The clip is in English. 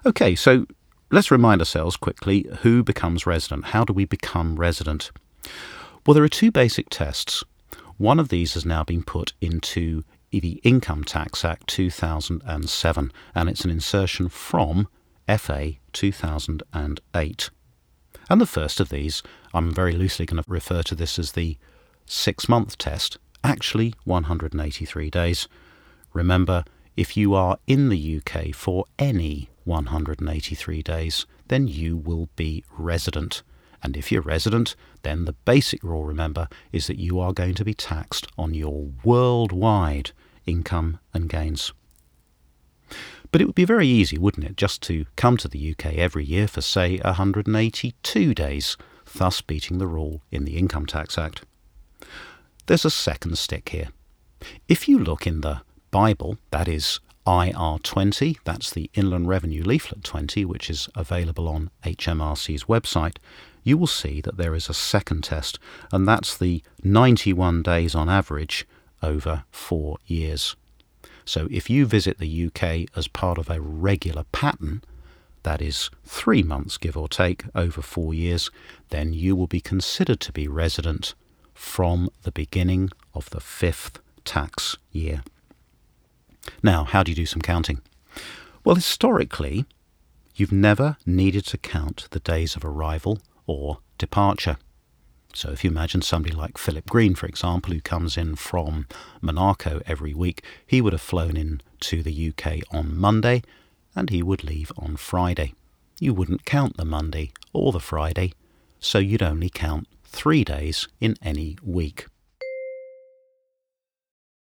Okay, so let's remind ourselves quickly, who becomes resident? How do we become resident? Well, there are two basic tests. One of these has now been put into the Income Tax Act 2007, and it's an insertion from FA 2008. And the first of these, I'm very loosely going to refer to this as the 6-month test, actually 183 days. Remember, if you are in the UK for any 183 days, then you will be resident. And if you're resident, then the basic rule, remember, is that you are going to be taxed on your worldwide income and gains. But it would be very easy, wouldn't it, just to come to the UK every year for, say, 182 days, thus beating the rule in the Income Tax Act. There's a second stick here. If you look in the Bible, that is IR20, that's the Inland Revenue Leaflet 20, which is available on HMRC's website, you will see that there is a second test, and that's the 91 days on average over 4 years. So if you visit the UK as part of a regular pattern, that is 3 months give or take over 4 years, then you will be considered to be resident from the beginning of the 5th tax year. Now, how do you do some counting? Well, historically, you've never needed to count the days of arrival or departure. So if you imagine somebody like Philip Green, for example, who comes in from Monaco every week, he would have flown in to the UK on Monday and he would leave on Friday. You wouldn't count the Monday or the Friday, so you'd only count 3 days in any week.